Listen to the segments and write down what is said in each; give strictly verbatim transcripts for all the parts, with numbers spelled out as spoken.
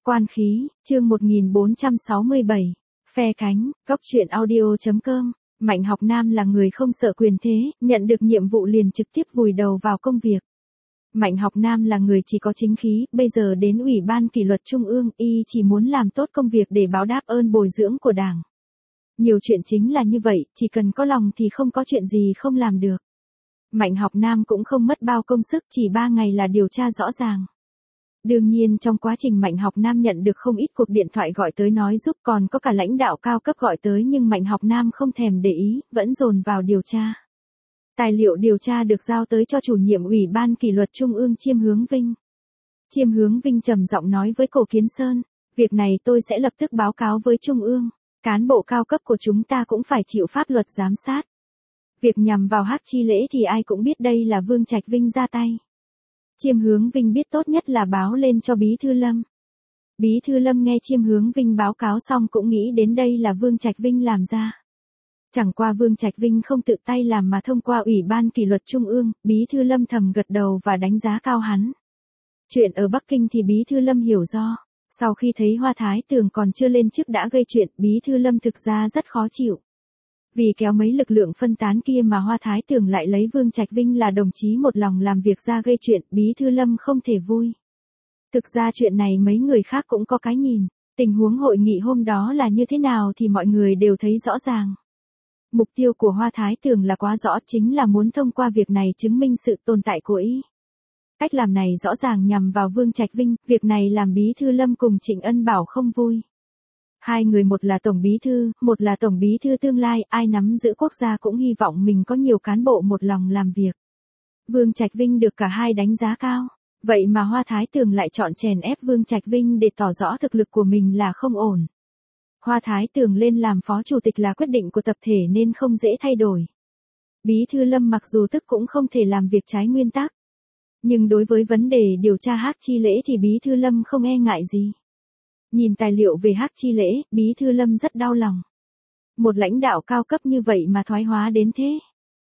Quan khí, chương một nghìn bốn trăm sáu mươi bảy. Phe cánh, góc truyện audio chấm com. Mạnh Học Nam là người không sợ quyền thế, nhận được nhiệm vụ liền trực tiếp vùi đầu vào công việc. Mạnh Học Nam là người chỉ có chính khí, bây giờ đến Ủy ban Kỷ luật Trung ương, y chỉ muốn làm tốt công việc để báo đáp ơn bồi dưỡng của Đảng. Nhiều chuyện chính là như vậy, chỉ cần có lòng thì không có chuyện gì không làm được. Mạnh Học Nam cũng không mất bao công sức, chỉ ba ngày là điều tra rõ ràng. Đương nhiên trong quá trình Mạnh Học Nam nhận được không ít cuộc điện thoại gọi tới nói giúp, còn có cả lãnh đạo cao cấp gọi tới, nhưng Mạnh Học Nam không thèm để ý, vẫn dồn vào điều tra. Tài liệu điều tra được giao tới cho chủ nhiệm Ủy ban Kỷ luật Trung ương Chiêm Hướng Vinh. Chiêm Hướng Vinh trầm giọng nói với Cổ Kiến Sơn, việc này tôi sẽ lập tức báo cáo với Trung ương, cán bộ cao cấp của chúng ta cũng phải chịu pháp luật giám sát. Việc nhằm vào Hắc Chi Lễ thì ai cũng biết đây là Vương Trạch Vinh ra tay. Chiêm Hướng Vinh biết tốt nhất là báo lên cho Bí Thư Lâm. Bí Thư Lâm nghe Chiêm Hướng Vinh báo cáo xong cũng nghĩ đến đây là Vương Trạch Vinh làm ra. Chẳng qua Vương Trạch Vinh không tự tay làm mà thông qua Ủy ban Kỷ luật Trung ương, Bí Thư Lâm thầm gật đầu và đánh giá cao hắn. Chuyện ở Bắc Kinh thì Bí Thư Lâm hiểu do. Sau khi thấy Hoa Thái Tường còn chưa lên chức đã gây chuyện, Bí Thư Lâm thực ra rất khó chịu. Vì kéo mấy lực lượng phân tán kia mà Hoa Thái Tường lại lấy Vương Trạch Vinh là đồng chí một lòng làm việc ra gây chuyện, Bí Thư Lâm không thể vui. Thực ra chuyện này mấy người khác cũng có cái nhìn, tình huống hội nghị hôm đó là như thế nào thì mọi người đều thấy rõ ràng. Mục tiêu của Hoa Thái Tường là quá rõ, chính là muốn thông qua việc này chứng minh sự tồn tại của y. Cách làm này rõ ràng nhằm vào Vương Trạch Vinh, việc này làm Bí Thư Lâm cùng Trịnh Ân Bảo không vui. Hai người một là tổng bí thư, một là tổng bí thư tương lai, ai nắm giữ quốc gia cũng hy vọng mình có nhiều cán bộ một lòng làm việc. Vương Trạch Vinh được cả hai đánh giá cao, vậy mà Hoa Thái Tường lại chọn chèn ép Vương Trạch Vinh để tỏ rõ thực lực của mình là không ổn. Hoa Thái Tường lên làm phó chủ tịch là quyết định của tập thể nên không dễ thay đổi. Bí Thư Lâm mặc dù tức cũng không thể làm việc trái nguyên tắc. Nhưng đối với vấn đề điều tra Hắc Chi Lễ thì Bí Thư Lâm không e ngại gì. Nhìn tài liệu về Hắc Chi Lễ, Bí Thư Lâm rất đau lòng. Một lãnh đạo cao cấp như vậy mà thoái hóa đến thế.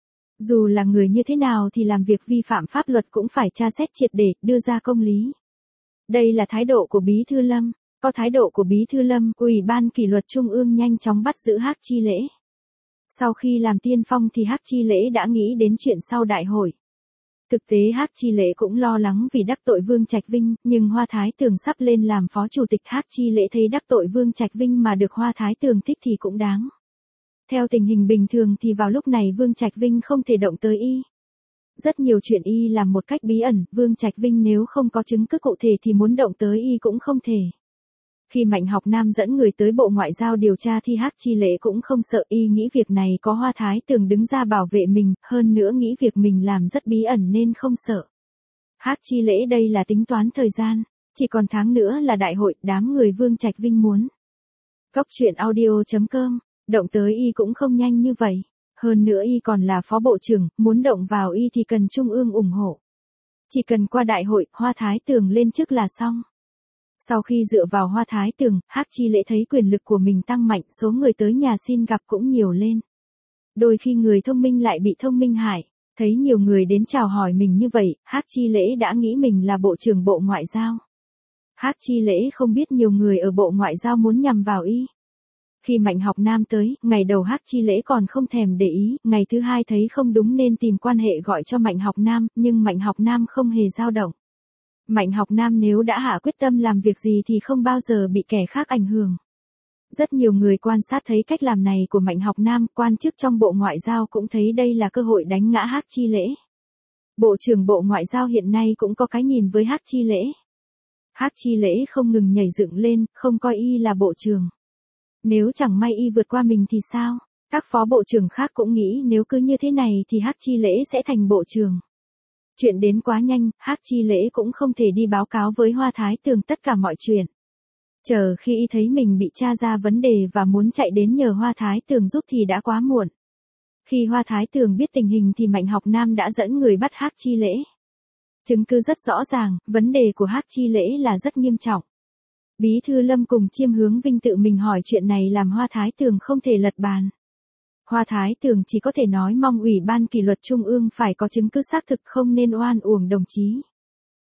Dù là người như thế nào thì làm việc vi phạm pháp luật cũng phải tra xét triệt để, đưa ra công lý. Đây là thái độ của Bí Thư Lâm. Có thái độ của Bí Thư Lâm, Ủy ban Kỷ luật Trung ương nhanh chóng bắt giữ Hắc Chi Lễ. Sau khi làm tiên phong thì Hắc Chi Lễ đã nghĩ đến chuyện sau đại hội. Thực tế Hắc Chi Lễ cũng lo lắng vì đắc tội Vương Trạch Vinh, nhưng Hoa Thái Tường sắp lên làm phó chủ tịch, Hắc Chi Lễ thấy đắc tội Vương Trạch Vinh mà được Hoa Thái Tường thích thì cũng đáng. Theo tình hình bình thường thì vào lúc này Vương Trạch Vinh không thể động tới y. Rất nhiều chuyện y làm một cách bí ẩn, Vương Trạch Vinh nếu không có chứng cứ cụ thể thì muốn động tới y cũng không thể. Khi Mạnh Học Nam dẫn người tới Bộ Ngoại giao điều tra thì Hắc Chi Lễ cũng không sợ, y nghĩ việc này có Hoa Thái Tường đứng ra bảo vệ mình, hơn nữa nghĩ việc mình làm rất bí ẩn nên không sợ. Hắc Chi Lễ đây là tính toán thời gian, chỉ còn tháng nữa là đại hội, đám người Vương Trạch Vinh muốn. Góc truyện audio chấm com, động tới y cũng không nhanh như vậy, hơn nữa y còn là phó bộ trưởng, muốn động vào y thì cần Trung ương ủng hộ. Chỉ cần qua đại hội, Hoa Thái Tường lên chức là xong. Sau khi dựa vào Hoa Thái Tường, Hắc Chi Lễ thấy quyền lực của mình tăng mạnh, số người tới nhà xin gặp cũng nhiều lên. Đôi khi người thông minh lại bị thông minh hại, thấy nhiều người đến chào hỏi mình như vậy, Hắc Chi Lễ đã nghĩ mình là Bộ trưởng Bộ Ngoại giao. Hắc Chi Lễ không biết nhiều người ở Bộ Ngoại giao muốn nhằm vào y. Khi Mạnh Học Nam tới, ngày đầu Hắc Chi Lễ còn không thèm để ý, ngày thứ hai thấy không đúng nên tìm quan hệ gọi cho Mạnh Học Nam, nhưng Mạnh Học Nam không hề dao động. Mạnh Học Nam nếu đã hạ quyết tâm làm việc gì thì không bao giờ bị kẻ khác ảnh hưởng. Rất nhiều người quan sát thấy cách làm này của Mạnh Học Nam, quan chức trong Bộ Ngoại giao cũng thấy đây là cơ hội đánh ngã Hắc Chi Lễ. Bộ trưởng Bộ Ngoại giao hiện nay cũng có cái nhìn với Hắc Chi Lễ. Hắc Chi Lễ không ngừng nhảy dựng lên, không coi y là bộ trưởng. Nếu chẳng may y vượt qua mình thì sao? Các phó bộ trưởng khác cũng nghĩ nếu cứ như thế này thì Hắc Chi Lễ sẽ thành bộ trưởng. Chuyện đến quá nhanh, Hắc Chi Lễ cũng không thể đi báo cáo với Hoa Thái Tường tất cả mọi chuyện. Chờ khi y thấy mình bị tra ra vấn đề và muốn chạy đến nhờ Hoa Thái Tường giúp thì đã quá muộn. Khi Hoa Thái Tường biết tình hình thì Mạnh Học Nam đã dẫn người bắt Hắc Chi Lễ. Chứng cứ rất rõ ràng, vấn đề của Hắc Chi Lễ là rất nghiêm trọng. Bí Thư Lâm cùng Chiêm Hướng Vinh tự mình hỏi chuyện này làm Hoa Thái Tường không thể lật bàn. Hoa Thái Tường chỉ có thể nói mong Ủy ban Kỷ luật Trung ương phải có chứng cứ xác thực, không nên oan uổng đồng chí.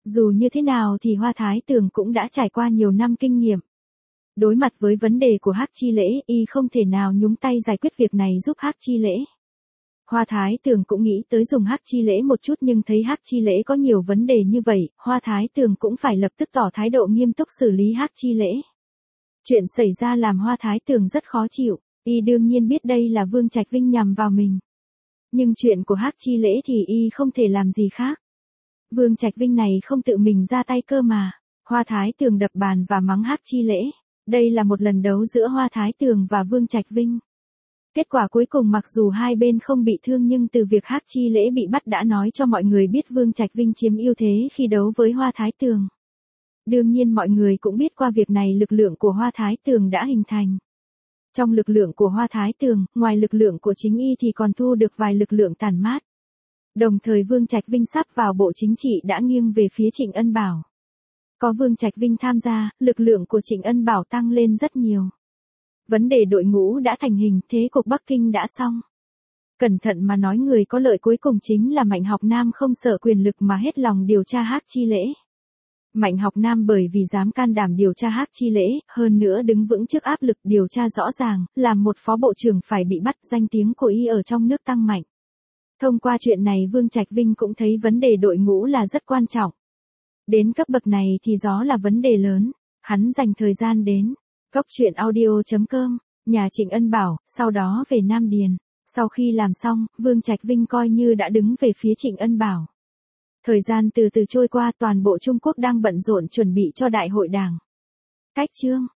Dù như thế nào thì Hoa Thái Tường cũng đã trải qua nhiều năm kinh nghiệm. Đối mặt với vấn đề của Hắc Chi Lễ, y không thể nào nhúng tay giải quyết việc này giúp Hắc Chi Lễ. Hoa Thái Tường cũng nghĩ tới dùng Hắc Chi Lễ một chút nhưng thấy Hắc Chi Lễ có nhiều vấn đề như vậy, Hoa Thái Tường cũng phải lập tức tỏ thái độ nghiêm túc xử lý Hắc Chi Lễ. Chuyện xảy ra làm Hoa Thái Tường rất khó chịu, y đương nhiên biết đây là Vương Trạch Vinh nhằm vào mình. Nhưng chuyện của Hắc Chi Lễ thì y không thể làm gì khác. Vương Trạch Vinh này không tự mình ra tay cơ mà. Hoa Thái Tường đập bàn và mắng Hắc Chi Lễ. Đây là một lần đấu giữa Hoa Thái Tường và Vương Trạch Vinh. Kết quả cuối cùng mặc dù hai bên không bị thương nhưng từ việc Hắc Chi Lễ bị bắt đã nói cho mọi người biết Vương Trạch Vinh chiếm ưu thế khi đấu với Hoa Thái Tường. Đương nhiên mọi người cũng biết qua việc này lực lượng của Hoa Thái Tường đã hình thành. Trong lực lượng của Hoa Thái Tường, ngoài lực lượng của chính y thì còn thu được vài lực lượng tản mát. Đồng thời Vương Trạch Vinh sắp vào bộ chính trị đã nghiêng về phía Trịnh Ân Bảo. Có Vương Trạch Vinh tham gia, lực lượng của Trịnh Ân Bảo tăng lên rất nhiều. Vấn đề đội ngũ đã thành hình, thế cục Bắc Kinh đã xong. Cẩn thận mà nói người có lợi cuối cùng chính là Mạnh Học Nam không sợ quyền lực mà hết lòng điều tra Hắc Chi Lễ. Mạnh Học Nam bởi vì dám can đảm điều tra Hắc Chi Lễ, hơn nữa đứng vững trước áp lực điều tra rõ ràng, làm một phó bộ trưởng phải bị bắt, danh tiếng của y ở trong nước tăng mạnh. Thông qua chuyện này Vương Trạch Vinh cũng thấy vấn đề đội ngũ là rất quan trọng. Đến cấp bậc này thì gió là vấn đề lớn. Hắn dành thời gian đến cốc truyện audio chấm com, nhà Trịnh Ân Bảo, sau đó về Nam Điền. Sau khi làm xong, Vương Trạch Vinh coi như đã đứng về phía Trịnh Ân Bảo. Thời gian từ từ trôi qua, toàn bộ Trung Quốc đang bận rộn chuẩn bị cho đại hội đảng. Cách chương